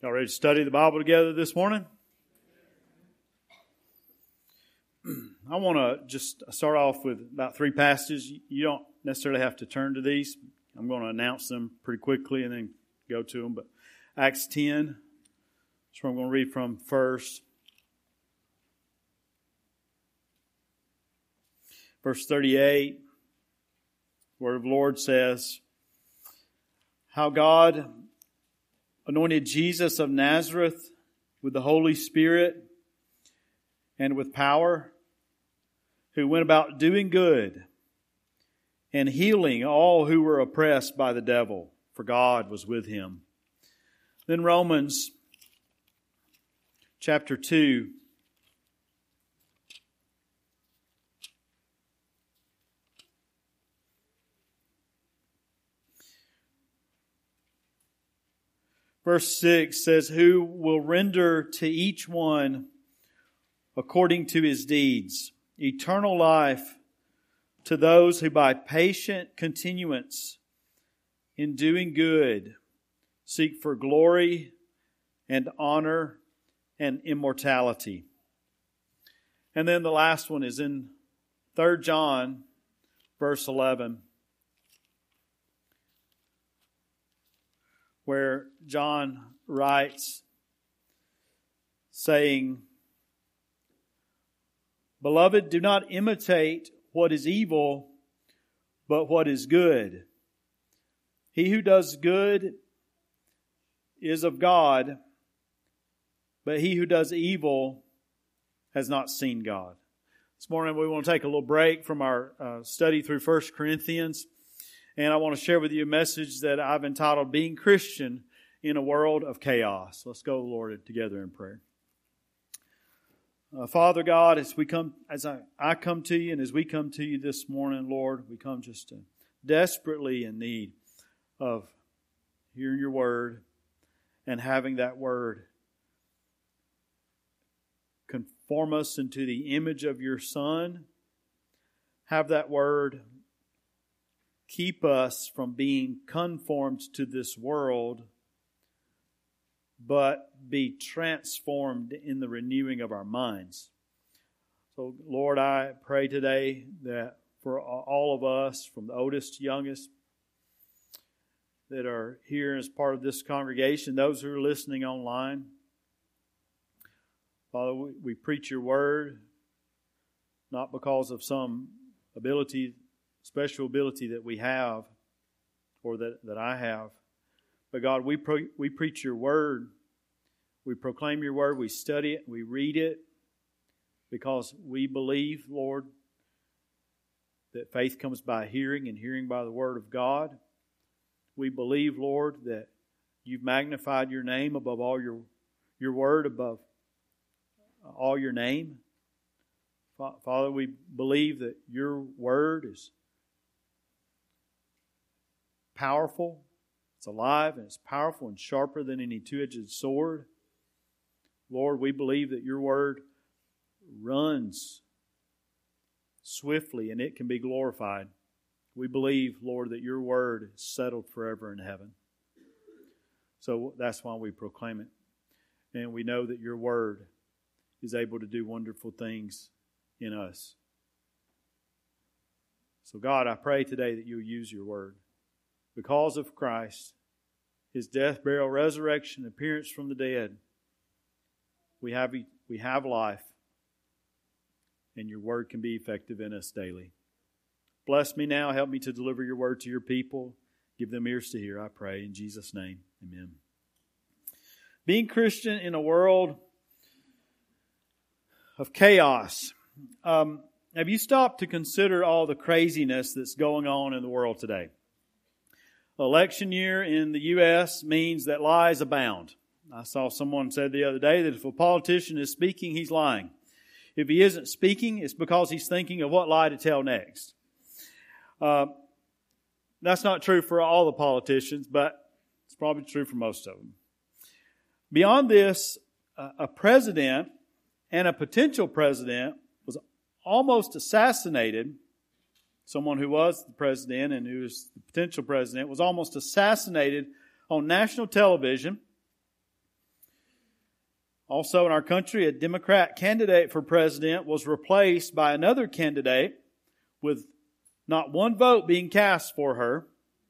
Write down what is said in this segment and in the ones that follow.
Y'all ready to study the Bible together this morning? I want to just start off with about 3 passages. You don't necessarily have to turn to these. I'm going to announce them pretty quickly and then go to them. But Acts 10, that's where I'm going to read from first. Verse 38, the Word of the Lord says, how God anointed Jesus of Nazareth with the Holy Spirit and with power, who went about doing good and healing all who were oppressed by the devil, for God was with him. Then Romans chapter 2. Verse 6 says, who will render to each one according to his deeds eternal life to those who by patient continuance in doing good seek for glory and honor and immortality. And then the last one is in 3 John verse 11. Where John writes, saying, beloved, do not imitate what is evil, but what is good. He who does good is of God, but he who does evil has not seen God. This morning we want to take a little break from our study through 1 Corinthians. And I want to share with you a message that I've entitled, Being Christian in a World of Chaos. Let's go, Lord, together in prayer. Father God, as I come to you and as we come to you this morning, Lord, we come just desperately in need of hearing your word and having that word conform us into the image of your Son. Have that word keep us from being conformed to this world, but be transformed in the renewing of our minds. So, Lord, I pray today that for all of us, from the oldest to youngest, that are here as part of this congregation, those who are listening online, Father, we preach your word, not because of some special ability that we have, or that I have. But God, we preach your word. We proclaim your word. We study it. We read it. Because we believe, Lord, that faith comes by hearing and hearing by the word of God. We believe, Lord, that you've magnified your name above all your word, above all your name. Father, we believe that your word is powerful, it's alive, and it's powerful and sharper than any two-edged sword. Lord, we believe that your word runs swiftly and it can be glorified. We believe, Lord, that your word is settled forever in heaven. So that's why we proclaim it. And we know that your word is able to do wonderful things in us. So God, I pray today that you'll use your word. Because of Christ, His death, burial, resurrection, appearance from the dead, we have life, and your word can be effective in us daily. Bless me now. Help me to deliver your word to your people. Give them ears to hear, I pray. In Jesus' name, amen. Being Christian in a world of chaos. Have you stopped to consider all the craziness that's going on in the world today? Election year in the U.S. means that lies abound. I saw someone said the other day that if a politician is speaking, he's lying. If he isn't speaking, it's because he's thinking of what lie to tell next. That's not true for all the politicians, but it's probably true for most of them. Beyond this, a president and a potential president was almost assassinated. Someone who was the president and who was the potential president was almost assassinated on national television Also in our country, a Democrat candidate for president was replaced by another candidate with not one vote being cast for her.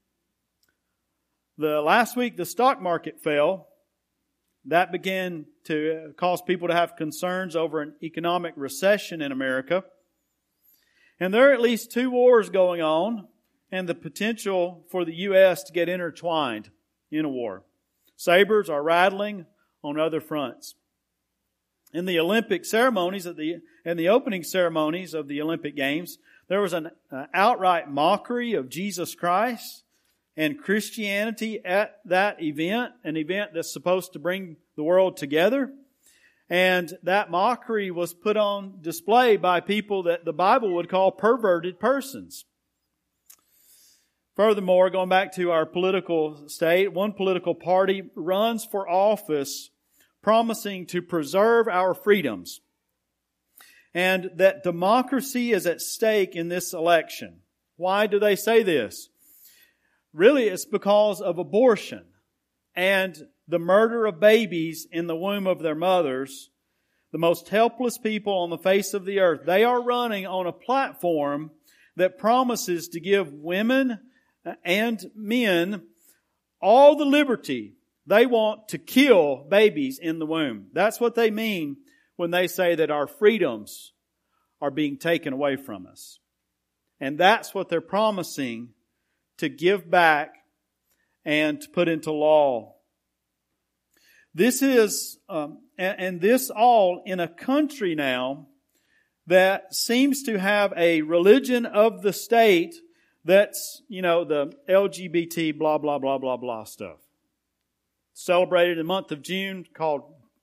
Last week, the stock market fell. That began to cause people to have concerns over an economic recession in America. And there are at least 2 wars going on, and the potential for the U.S. to get intertwined in a war. Sabers are rattling on other fronts. In the Olympic ceremonies and the opening ceremonies of the Olympic Games, there was an outright mockery of Jesus Christ and Christianity at that event, an event that's supposed to bring the world together. And that mockery was put on display by people that the Bible would call perverted persons. Furthermore, going back to our political state, one political party runs for office promising to preserve our freedoms, and that democracy is at stake in this election. Why do they say this? Really, it's because of abortion and the murder of babies in the womb of their mothers, the most helpless people on the face of the earth. They are running on a platform that promises to give women and men all the liberty they want to kill babies in the womb. That's what they mean when they say that our freedoms are being taken away from us. And that's what they're promising to give back and to put into law. This is, and this all in a country now that seems to have a religion of the state that's, the LGBT blah, blah, blah, blah, blah stuff. Celebrated in the month of June called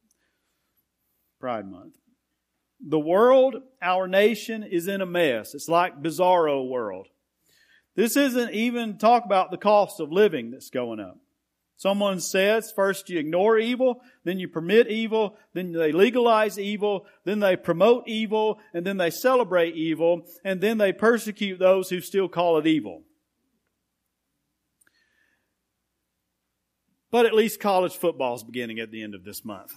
Pride Month. The world, our nation, is in a mess. It's like bizarro world. This isn't even talk about the cost of living that's going up. Someone says first you ignore evil, then you permit evil, then they legalize evil, then they promote evil, and then they celebrate evil, and then they persecute those who still call it evil. But at least college football is beginning at the end of this month.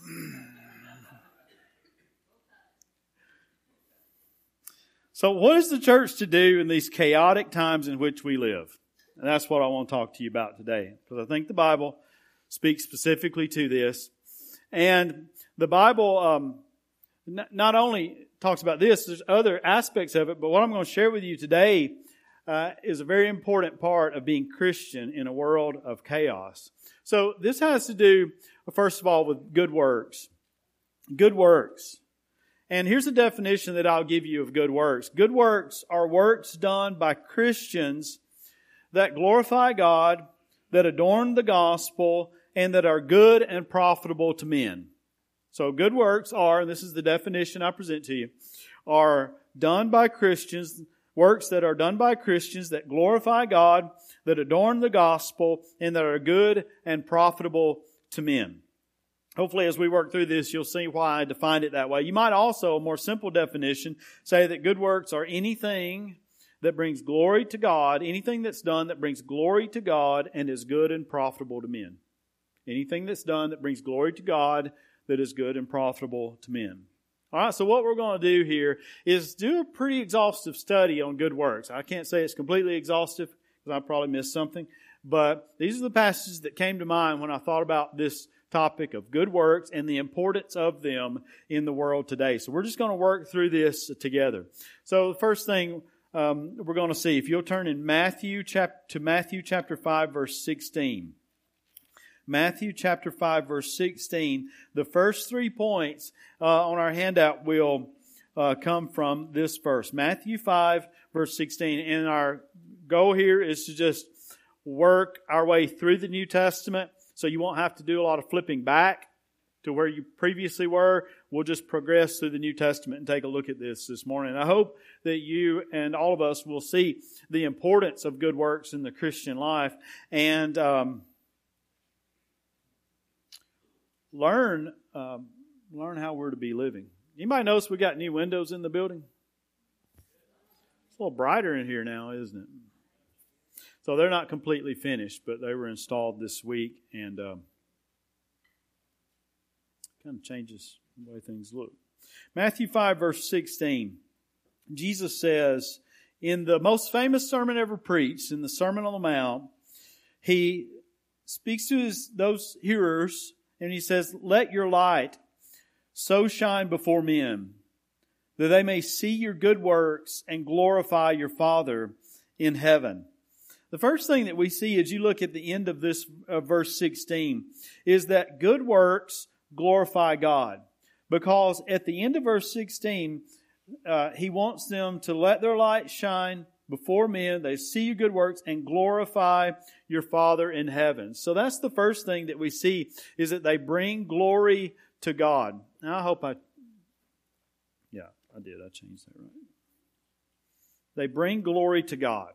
So what is the church to do in these chaotic times in which we live? And that's what I want to talk to you about today. Because I think the Bible speaks specifically to this. And the Bible not only talks about this, there's other aspects of it. But what I'm going to share with you today is a very important part of being Christian in a world of chaos. So this has to do, first of all, with good works. Good works. And here's a definition that I'll give you of good works. Good works are works done by Christians that glorify God, that adorn the gospel, and that are good and profitable to men. So good works are, and this is the definition I present to you, are done by Christians, works that are done by Christians that glorify God, that adorn the gospel, and that are good and profitable to men. Hopefully, as we work through this, you'll see why I defined it that way. You might also, a more simple definition, say that good works are anything that brings glory to God, anything that's done that brings glory to God and is good and profitable to men. Anything that's done that brings glory to God that is good and profitable to men. All right, so what we're going to do here is do a pretty exhaustive study on good works. I can't say it's completely exhaustive because I probably missed something, but these are the passages that came to mind when I thought about this topic of good works and the importance of them in the world today. So we're just going to work through this together. So the first thing we're going to see, if you'll turn in Matthew chapter 5, verse 16. Matthew chapter 5, verse 16. The first 3 points on our handout will come from this verse. Matthew 5, verse 16. And our goal here is to just work our way through the New Testament, so you won't have to do a lot of flipping back to where you previously were. We'll just progress through the New Testament and take a look at this morning. I hope that you and all of us will see the importance of good works in the Christian life and learn how we're to be living. Anybody notice we got new windows in the building? It's a little brighter in here now, isn't it? So they're not completely finished, but they were installed this week and kind of changes the way things look. Matthew 5, verse 16. Jesus says, in the most famous sermon ever preached, in the Sermon on the Mount, He speaks to those hearers, and He says, let your light so shine before men, that they may see your good works and glorify your Father in heaven. The first thing that we see as you look at the end of this verse 16 is that good works glorify God. Because at the end of verse 16, He wants them to let their light shine before men. They see your good works and glorify your Father in heaven. So that's the first thing that we see, is that they bring glory to God. Now I hope I did. I changed that right. They bring glory to God.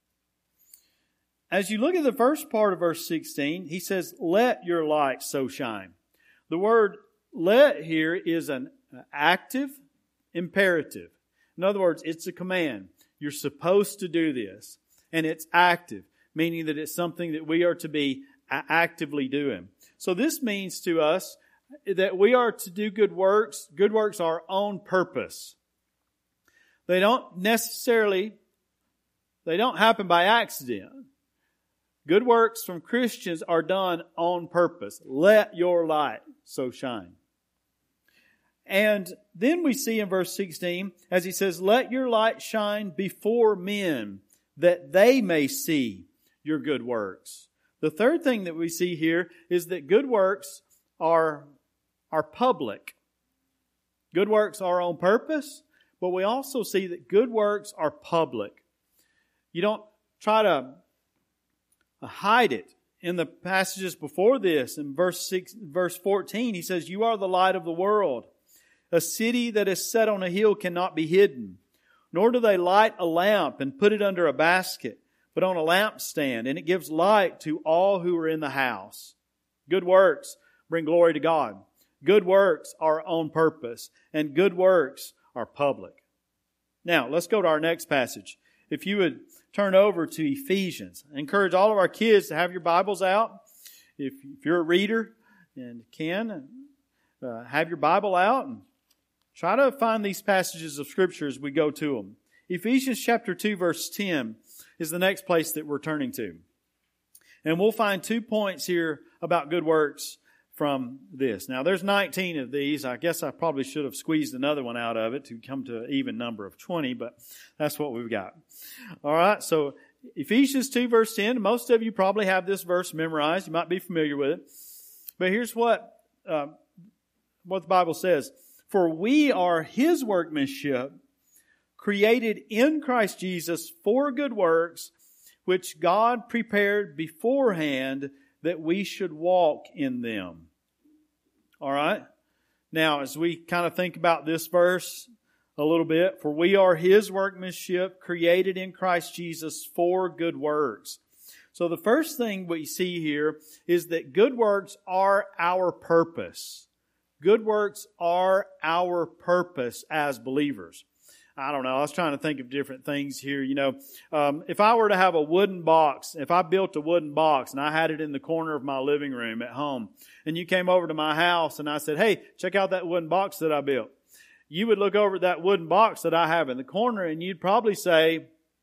As you look at the first part of verse 16, He says, let your light so shine. The word let here is an active imperative. In other words, it's a command. You're supposed to do this. And it's active, meaning that it's something that we are to be actively doing. So this means to us that we are to do good works. Good works are on purpose. They don't happen by accident. Good works from Christians are done on purpose. Let your light so shine. And then we see in verse 16, as He says, let your light shine before men, that they may see your good works. The third thing that we see here is that good works are public. Good works are on purpose, but we also see that good works are public. You don't try to hide it. In the passages before this, in verse 14, He says, you are the light of the world. A city that is set on a hill cannot be hidden. Nor do they light a lamp and put it under a basket, but on a lampstand, and it gives light to all who are in the house. Good works bring glory to God. Good works are on purpose, and good works are public. Now, let's go to our next passage. If you would turn over to Ephesians. I encourage all of our kids to have your Bibles out. If you're a reader and can, have your Bible out and try to find these passages of Scripture as we go to them. Ephesians chapter 2, verse 10 is the next place that we're turning to. And we'll find 2 points here about good works from this. Now, there's 19 of these. I guess I probably should have squeezed another one out of it to come to an even number of 20, but that's what we've got. All right, so Ephesians 2, verse 10. Most of you probably have this verse memorized. You might be familiar with it. But here's what the Bible says. For we are His workmanship, created in Christ Jesus for good works, which God prepared beforehand that we should walk in them. All right? Now, as we kind of think about this verse a little bit, for we are His workmanship, created in Christ Jesus for good works. So the first thing we see here is that good works are our purpose. Good works are our purpose as believers. I don't know. I was trying to think of different things here. You know, if I were to have a wooden box, if I built a wooden box and I had it in the corner of my living room at home, and you came over to my house and I said, hey, check out that wooden box that I built. You would look over at that wooden box that I have in the corner and you'd probably say,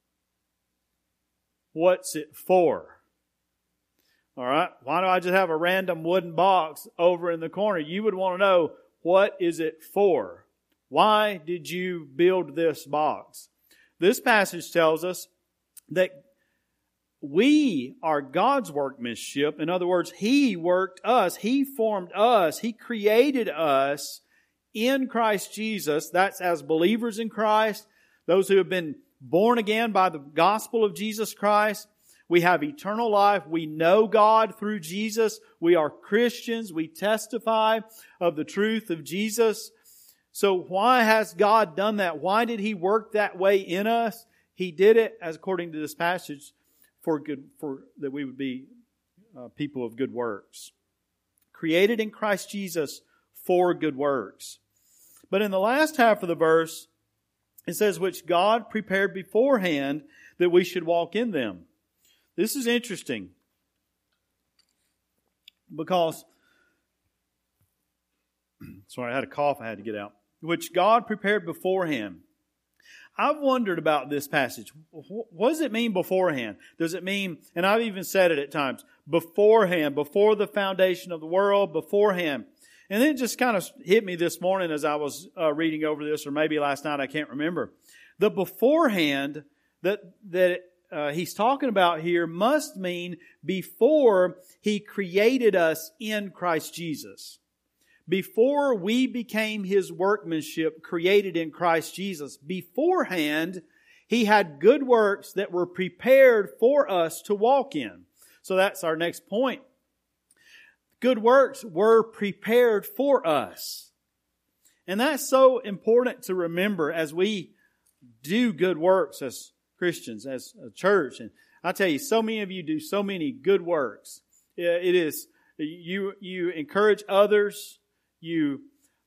what's it for? All right. Why do I just have a random wooden box over in the corner? You would want to know, what is it for? Why did you build this box? This passage tells us that we are God's workmanship. In other words, He worked us. He formed us. He created us in Christ Jesus. That's as believers in Christ, those who have been born again by the gospel of Jesus Christ. We have eternal life. We know God through Jesus. We are Christians. We testify of the truth of Jesus. So why has God done that? Why did He work that way in us? He did it, as according to this passage, for that we would be people of good works. Created in Christ Jesus for good works. But in the last half of the verse, it says, which God prepared beforehand that we should walk in them. This is interesting because Sorry, I had a cough I had to get out. Which God prepared beforehand. I've wondered about this passage. What does it mean beforehand? Does it mean, and I've even said it at times, beforehand, before the foundation of the world, beforehand. And then it just kind of hit me this morning as I was reading over this, or maybe last night, I can't remember. The beforehand that he's talking about here must mean before He created us in Christ Jesus. Before we became His workmanship created in Christ Jesus, beforehand, He had good works that were prepared for us to walk in. So that's our next point. Good works were prepared for us. And that's so important to remember as we do good works as Christians, as a church. And I tell you, so many of you do so many good works. It is, you encourage others. You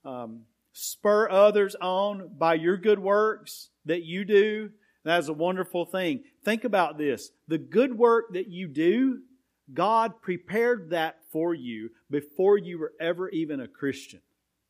spur others on by your good works that you do. That is a wonderful thing. Think about this. The good work that you do, God prepared that for you before you were ever even a Christian.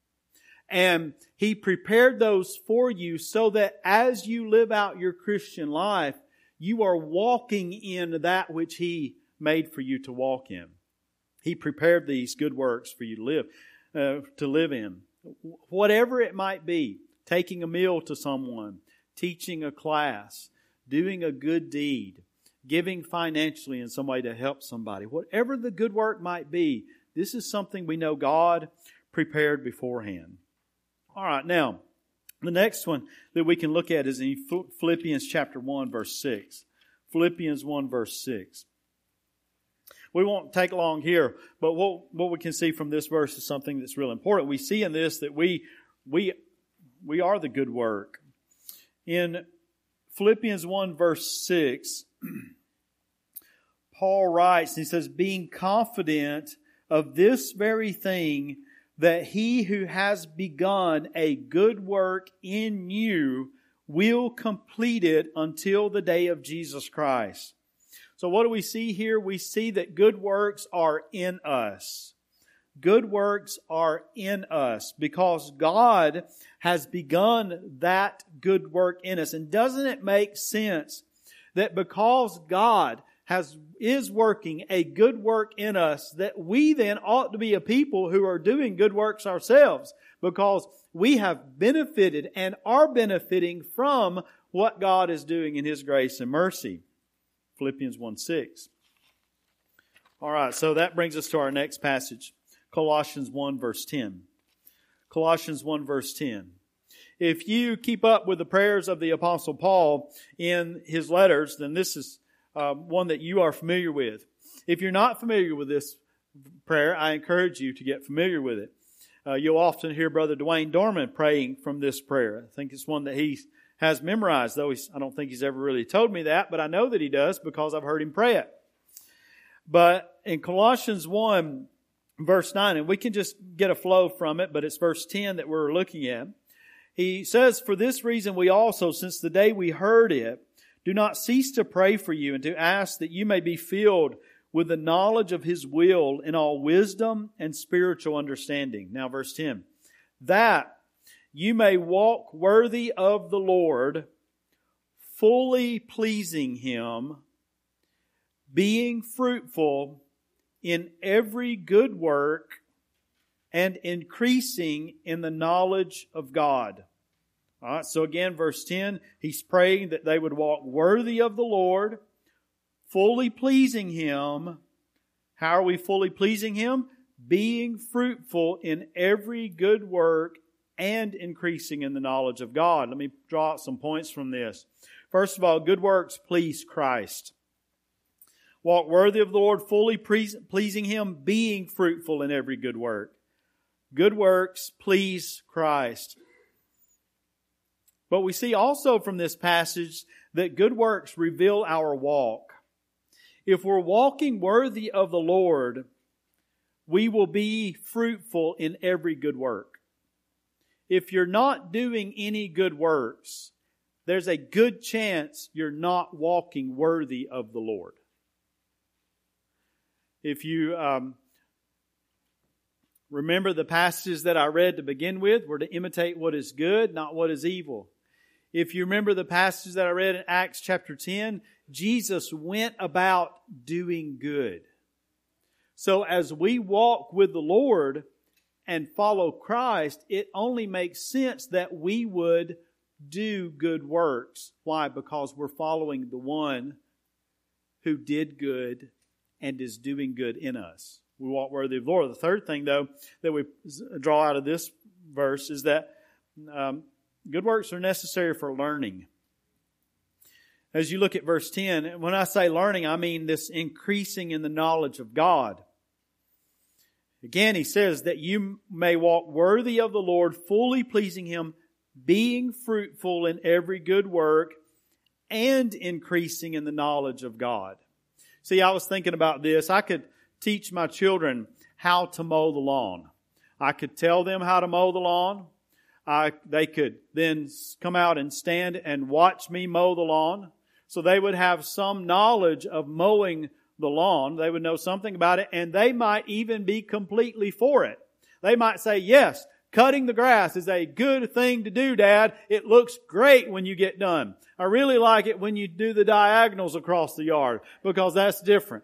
And He prepared those for you so that as you live out your Christian life, you are walking in that which He made for you to walk in. He prepared these good works for you to live in. Whatever it might be, taking a meal to someone, teaching a class, doing a good deed, giving financially in some way to help somebody. Whatever the good work might be, this is something we know God prepared beforehand. All right, now, the next one that we can look at is in Philippians chapter 1, verse 6. Philippians 1, verse 6. We won't take long here, but what we can see from this verse is something that's real important. We see in this that we are the good work. In Philippians 1, verse 6, Paul writes, he says, being confident of this very thing, that He who has begun a good work in you will complete it until the day of Jesus Christ. So what do we see here? We see that good works are in us. Good works are in us because God has begun that good work in us. And doesn't it make sense that because God is working a good work in us, that we then ought to be a people who are doing good works ourselves, because we have benefited and are benefiting from what God is doing in His grace and mercy. Philippians 1:6. All right, so that brings us to our next passage, Colossians 1, verse 10. Colossians 1, verse 10. If you keep up with the prayers of the Apostle Paul in his letters, then this is one that you are familiar with. If you're not familiar with this prayer, I encourage you to get familiar with it. You'll often hear Brother Dwayne Dorman praying from this prayer. I think it's one that he has memorized, though I don't think he's ever really told me that, but I know that he does because I've heard him pray it. But in Colossians 1, verse 9, and we can just get a flow from it, but it's verse 10 that we're looking at. He says, for this reason we also, since the day we heard it, do not cease to pray for you and to ask that you may be filled with the knowledge of His will in all wisdom and spiritual understanding. Now verse 10. That you may walk worthy of the Lord, fully pleasing Him, being fruitful in every good work and increasing in the knowledge of God. All right, so again, verse 10, he's praying that they would walk worthy of the Lord, fully pleasing Him. How are we fully pleasing Him? Being fruitful in every good work and increasing in the knowledge of God. Let me draw out some points from this. First of all, good works please Christ. Walk worthy of the Lord, fully pleasing Him, being fruitful in every good work. Good works please Christ. But we see also from this passage that good works reveal our walk. If we're walking worthy of the Lord, we will be fruitful in every good work. If you're not doing any good works, there's a good chance you're not walking worthy of the Lord. If you Remember the passages that I read to begin with? We're to imitate what is good, not what is evil. If you remember the passages that I read in Acts chapter 10, Jesus went about doing good. So as we walk with the Lord and follow Christ, it only makes sense that we would do good works. Why? Because we're following the one who did good and is doing good in us. We walk worthy of the Lord. The third thing, though, that we draw out of this verse is that good works are necessary for learning. As you look at verse 10, when I say learning, I mean this increasing in the knowledge of God. Again, he says that you may walk worthy of the Lord, fully pleasing Him, being fruitful in every good work, and increasing in the knowledge of God. See, I was thinking about this. I could teach my children how to mow the lawn. I could tell them how to mow the lawn. They could then come out and stand and watch me mow the lawn. So they would have some knowledge of mowing the lawn. They would know something about it, and they might even be completely for it. They might say, yes, cutting the grass is a good thing to do, Dad. It looks great when you get done. I really like it when you do the diagonals across the yard because that's different.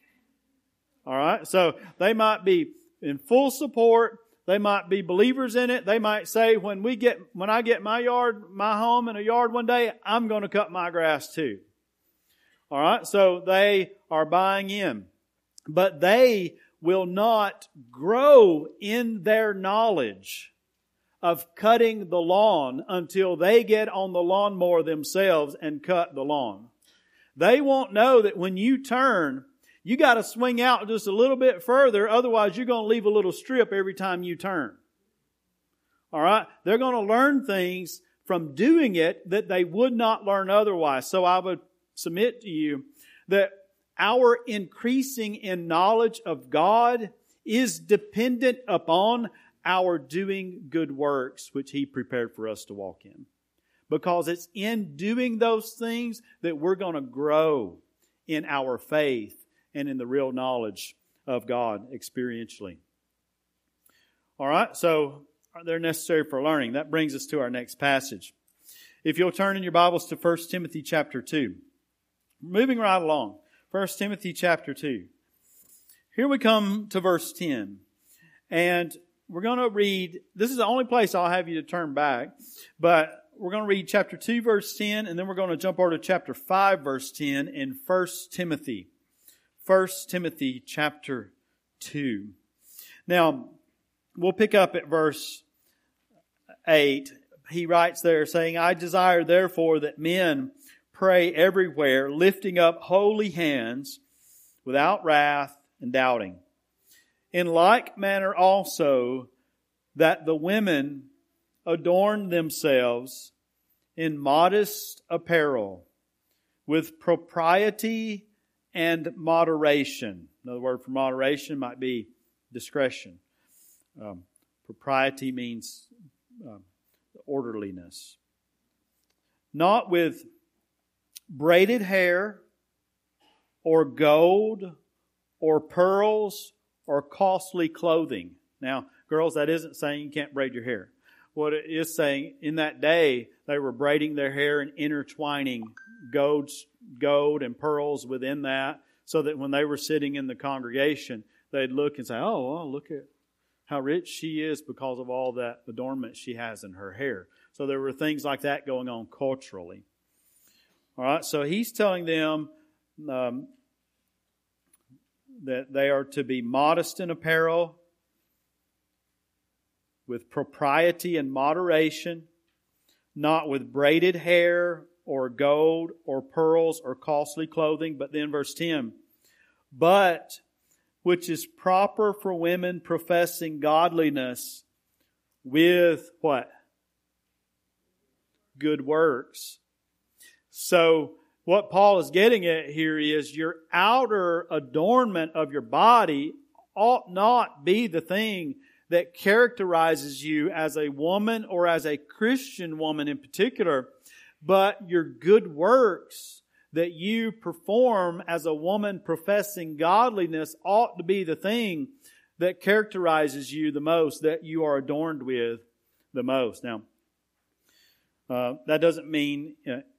All right? So they might be in full support. They might be believers in it. They might say, when I get my home in a yard one day, I'm going to cut my grass too. All right? So they are buying in. But they will not grow in their knowledge of cutting the lawn until they get on the lawnmower themselves and cut the lawn. They won't know that when you turn, you got to swing out just a little bit further, otherwise you're going to leave a little strip every time you turn. All right? They're going to learn things from doing it that they would not learn otherwise. So I would submit to you that our increasing in knowledge of God is dependent upon our doing good works, which He prepared for us to walk in. Because it's in doing those things that we're going to grow in our faith and in the real knowledge of God experientially. All right, so they're necessary for learning. That brings us to our next passage. If you'll turn in your Bibles to 1 Timothy chapter 2. Moving right along. 1 Timothy chapter 2. Here we come to verse 10. And we're going to read, this is the only place I'll have you to turn back, but we're going to read chapter 2 verse 10, and then we're going to jump over to chapter 5 verse 10 in 1 Timothy. 1 Timothy chapter 2. Now, we'll pick up at verse 8. He writes there saying, I desire therefore that men pray everywhere, lifting up holy hands without wrath and doubting. In like manner also that the women adorn themselves in modest apparel with propriety and moderation. Another word for moderation might be discretion. Propriety means orderliness. Not with braided hair or gold or pearls or costly clothing. Now, girls, that isn't saying you can't braid your hair. What it is saying, in that day, they were braiding their hair and intertwining gold and pearls within that, so that when they were sitting in the congregation, they'd look and say, oh, well, look at how rich she is because of all that adornment she has in her hair. So there were things like that going on culturally. All right, so he's telling them that they are to be modest in apparel, with propriety and moderation, not with braided hair or gold or pearls or costly clothing. But then verse 10, but which is proper for women professing godliness with what? Good works. So what Paul is getting at here is your outer adornment of your body ought not be the thing that characterizes you as a woman or as a Christian woman in particular, but your good works that you perform as a woman professing godliness ought to be the thing that characterizes you the most, that you are adorned with the most. Now, that doesn't mean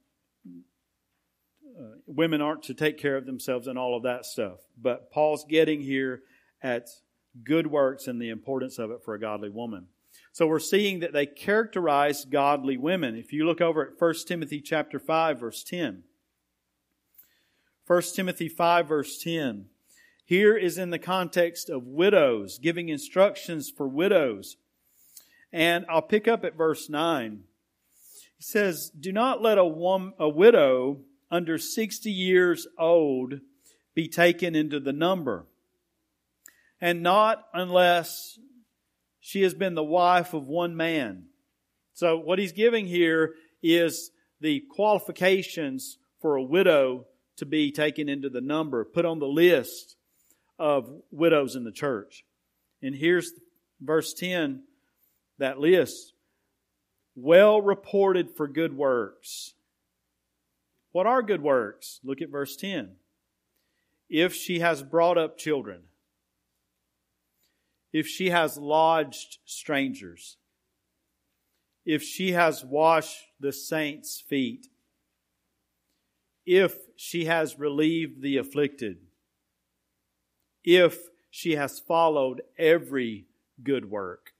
women aren't to take care of themselves and all of that stuff. But Paul's getting here at good works and the importance of it for a godly woman. So we're seeing that they characterize godly women. If you look over at 1 Timothy chapter 5, verse 10. 1 Timothy 5, verse 10. Here is in the context of widows, giving instructions for widows. And I'll pick up at verse 9. He says, "Do not let a widow under 60 years old be taken into the number, and not unless she has been the wife of one man." So what he's giving here is the qualifications for a widow to be taken into the number, put on the list of widows in the church. And here's verse 10, that list. Well reported for good works. What are good works? Look at verse 10. If she has brought up children. If she has lodged strangers. If she has washed the saints' feet. If she has relieved the afflicted. If she has followed every good work.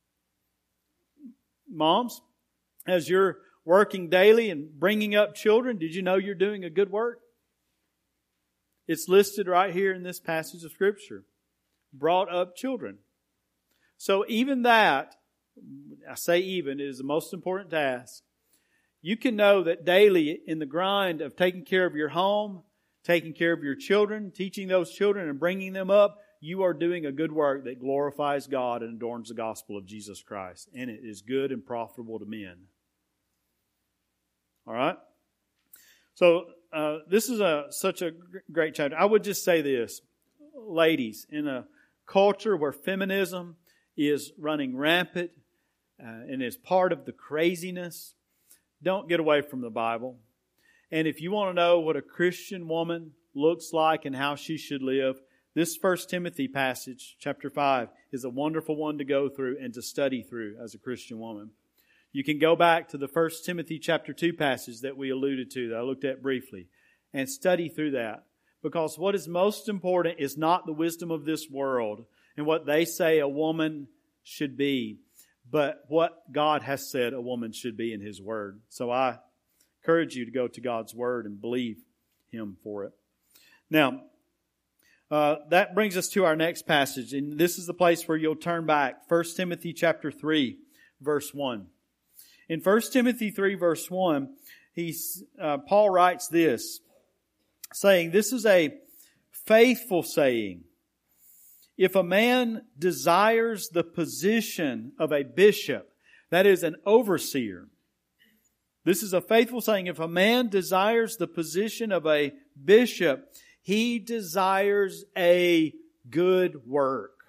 Moms, as you're working daily and bringing up children, did you know you're doing a good work? It's listed right here in this passage of Scripture. Brought up children. So even that, I say even, is the most important task. You can know that daily in the grind of taking care of your home, taking care of your children, teaching those children and bringing them up, you are doing a good work that glorifies God and adorns the gospel of Jesus Christ. And it is good and profitable to men. All right? So, this is such a great chapter. I would just say this. Ladies, in a culture where feminism is running rampant and is part of the craziness, don't get away from the Bible. And if you want to know what a Christian woman looks like and how she should live, this 1 Timothy passage, chapter 5, is a wonderful one to go through and to study through as a Christian woman. You can go back to the 1 Timothy chapter 2 passage that we alluded to, that I looked at briefly, and study through that. Because what is most important is not the wisdom of this world and what they say a woman should be, but what God has said a woman should be in His Word. So I encourage you to go to God's Word and believe Him for it. Now, that brings us to our next passage, and this is the place where you'll turn back. 1 Timothy chapter 3, verse 1. In 1 Timothy 3, verse 1, Paul writes this, saying, "This is a faithful saying. If a man desires the position of a bishop," that is an overseer. This is a faithful saying. If a man desires the position of a bishop, he desires a good work.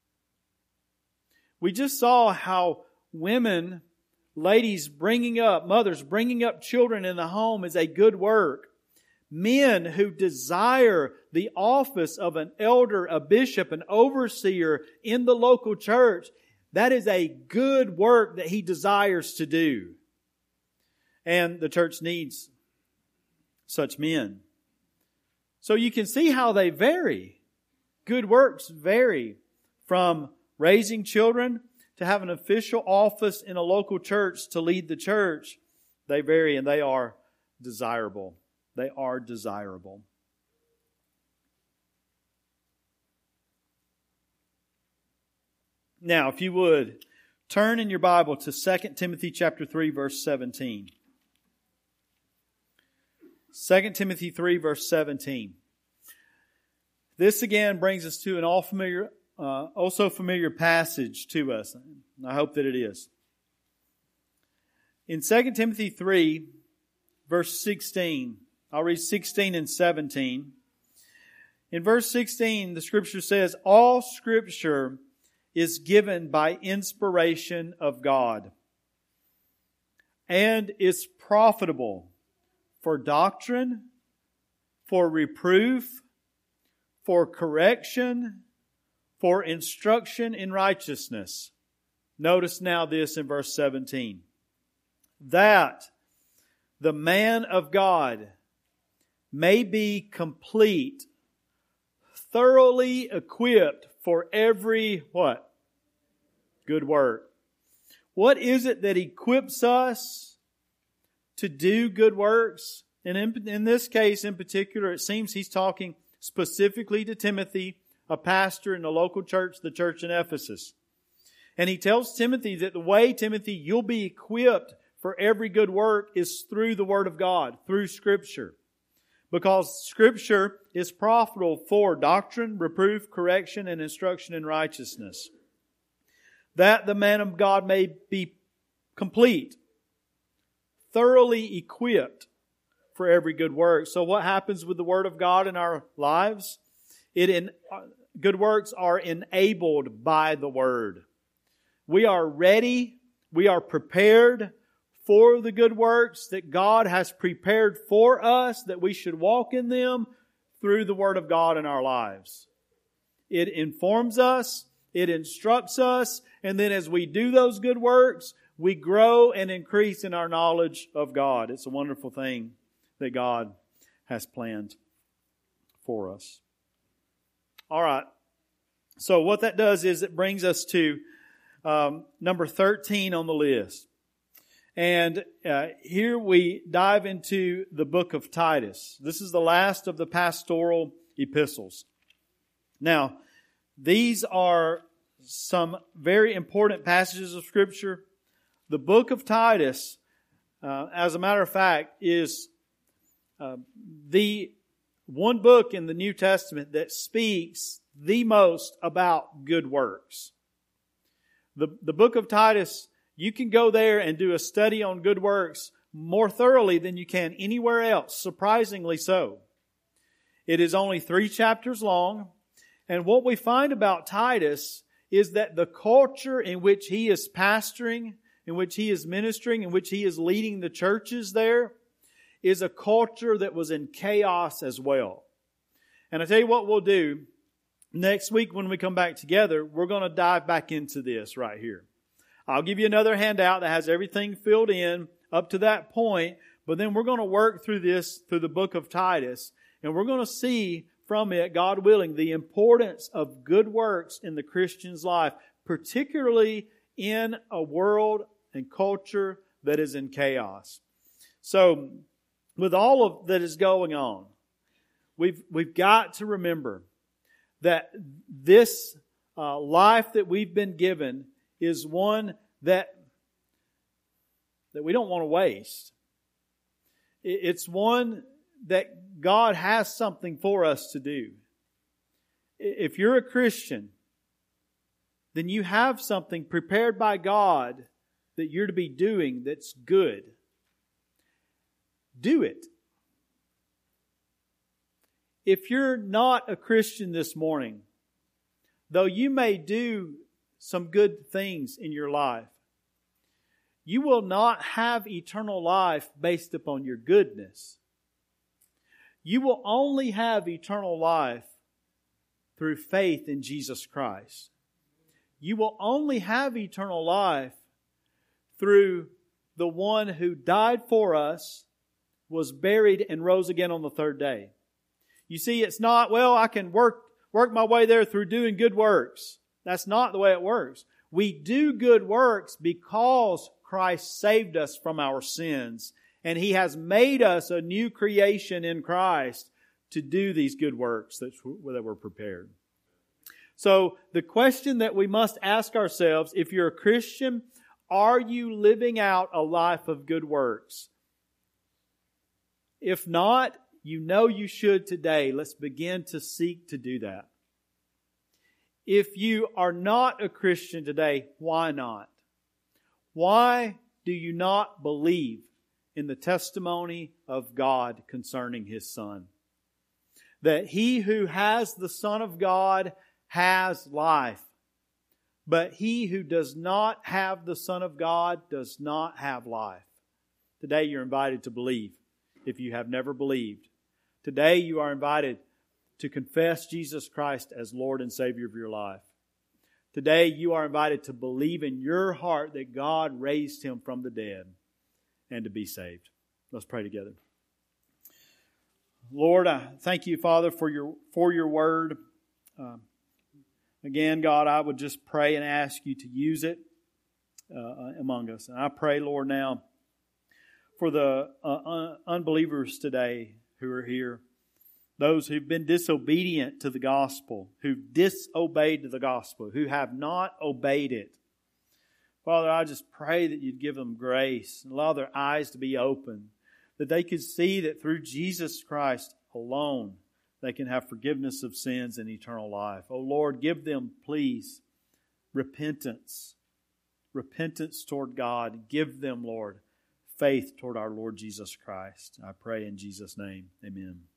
We just saw how women, ladies bringing up, mothers bringing up children in the home is a good work. Men who desire the office of an elder, a bishop, an overseer in the local church, that is a good work that he desires to do. And the church needs such men. So you can see how they vary. Good works vary from raising children to have an official office in a local church to lead the church. They vary and they are desirable. They are desirable. Now, if you would, turn in your Bible to 2 Timothy chapter 3, verse 17. 2 Timothy 3, verse 17. This again brings us to an also familiar passage to us. I hope that it is. In 2 Timothy 3, verse 16, I'll read 16 and 17. In verse 16, the Scripture says, "All Scripture is given by inspiration of God and is profitable for doctrine, for reproof, for correction, for instruction in righteousness. Notice now this in verse 17. That the man of God may be complete, thoroughly equipped for every, what? Good work. What is it that equips us to do good works? And in this case in particular, it seems he's talking specifically to Timothy, a pastor in the local church, the church in Ephesus. And he tells Timothy that the way, Timothy, you'll be equipped for every good work is through the Word of God, through Scripture. Because Scripture is profitable for doctrine, reproof, correction, and instruction in righteousness. That the man of God may be complete, thoroughly equipped for every good work. So what happens with the Word of God in our lives? Good works are enabled by the Word. We are ready, we are prepared for the good works that God has prepared for us, that we should walk in them through the Word of God in our lives. It informs us, it instructs us, and then as we do those good works, we grow and increase in our knowledge of God. It's a wonderful thing that God has planned for us. All right. So what that does is it brings us to number 13 on the list. And here we dive into the book of Titus. This is the last of the pastoral epistles. Now, these are some very important passages of Scripture. The book of Titus, as a matter of fact, is the one book in the New Testament that speaks the most about good works. The book of Titus, you can go there and do a study on good works more thoroughly than you can anywhere else, surprisingly so. It is only 3 chapters long, and what we find about Titus is that the culture in which he is pastoring, in which he is ministering, in which he is leading the churches there, is a culture that was in chaos as well. And I tell you what we'll do next week when we come back together, we're going to dive back into this right here. I'll give you another handout that has everything filled in up to that point, but then we're going to work through this, through the book of Titus, and we're going to see from it, God willing, the importance of good works in the Christian's life, particularly in a world and culture that is in chaos. So, with all of that is going on, we've got to remember that this life that we've been given is one that we don't want to waste. It's one that God has something for us to do. If you're a Christian, then you have something prepared by God that you're to be doing that's good. Do it. If you're not a Christian this morning, though you may do some good things in your life, you will not have eternal life based upon your goodness. You will only have eternal life through faith in Jesus Christ. You will only have eternal life through the one who died for us, was buried, and rose again on the third day. You see, it's not, well, I can work my way there through doing good works. That's not the way it works. We do good works because Christ saved us from our sins, and He has made us a new creation in Christ to do these good works that were prepared. So the question that we must ask ourselves, if you're a Christian, are you living out a life of good works? If not, you know you should today. Let's begin to seek to do that. If you are not a Christian today, why not? Why do you not believe in the testimony of God concerning His Son? That he who has the Son of God has life. But he who does not have the Son of God does not have life. Today you're invited to believe if you have never believed. Today you are invited to confess Jesus Christ as Lord and Savior of your life. Today you are invited to believe in your heart that God raised Him from the dead and to be saved. Let's pray together. Lord, I thank you, Father, for your word. Again, God, I would just pray and ask you to use it among us. And I pray, Lord, now for the unbelievers today who are here, those who've been disobedient to the gospel, who've disobeyed the gospel, who have not obeyed it. Father, I just pray that you'd give them grace and allow their eyes to be open, that they could see that through Jesus Christ alone they can have forgiveness of sins and eternal life. Oh Lord, give them, please, repentance toward God. Give them, Lord, faith toward our Lord Jesus Christ. I pray in Jesus' name. Amen.